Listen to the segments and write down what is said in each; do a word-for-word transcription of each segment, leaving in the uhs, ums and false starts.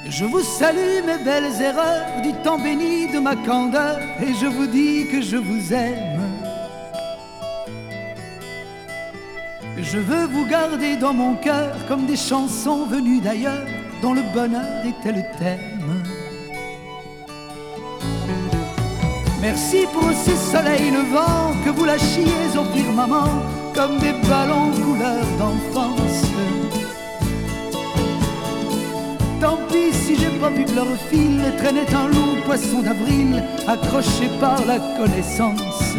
Je vous salue mes belles erreurs du temps béni de ma candeur, et je vous dis que je vous aime. Je veux vous garder dans mon cœur comme des chansons venues d'ailleurs, dont le bonheur était le thème. Merci pour ce soleil levant que vous lâchiez au firmament comme des ballons couleur d'enfance. Tant pis si j'ai pas vu que leur fil traînait un lourd poisson d'avril accroché par la connaissance.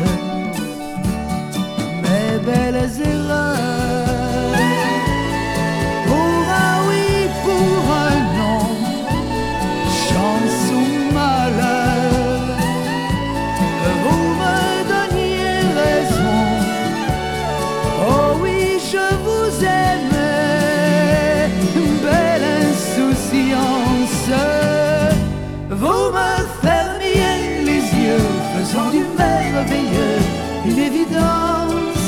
Mes belles erreurs, pour un oui, pour un non, chance ou malheur, vous me donniez raison. Oh oui, je vous aimais, belle insouciance. Vous me fermiez les yeux, faisant du merveilleux une évidence.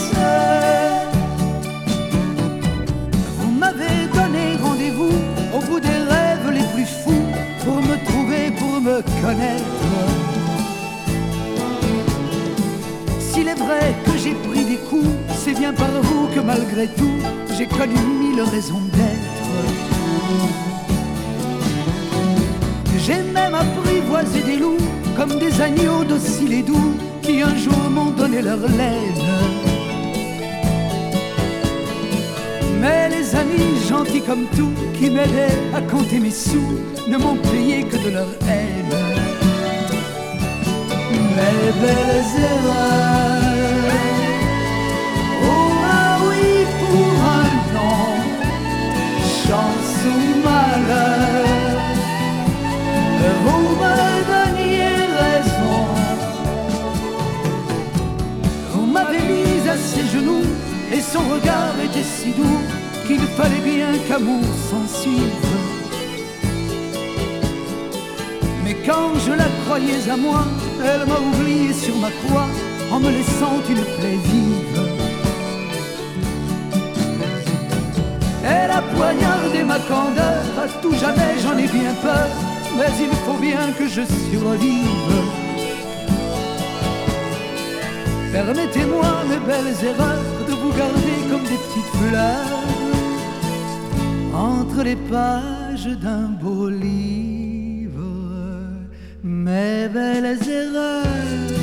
Vous m'avez donné rendez-vous au bout des rêves les plus fous pour me trouver, pour me connaître. S'il est vrai que j'ai pris des coups, c'est bien par vous que malgré tout j'ai connu mille raisons d'être. J'ai même apprivoisé des loups comme des agneaux dociles et doux qui un jour m'ont donné leur laine. Mais les amis gentils comme tout qui m'aidaient à compter mes sous ne m'ont payé que de leur haine. Mes belles erreurs, pour un oui, pour un non, chance ou malheur, vous me donniez raison. Vous m'avez mise à ses genoux et son regard était si doux qu'il fallait bien qu'amour s'en suive. Mais quand je la croyais à moi, elle m'a oublié sur ma croix en me laissant une plaie vive. Elle a poignardé ma candeur, à tout jamais j'en ai bien peur, mais il faut bien que je survive. Permettez-moi, mes belles erreurs, de vous garder comme des petites fleurs entre les pages d'un beau livre. Mes belles erreurs.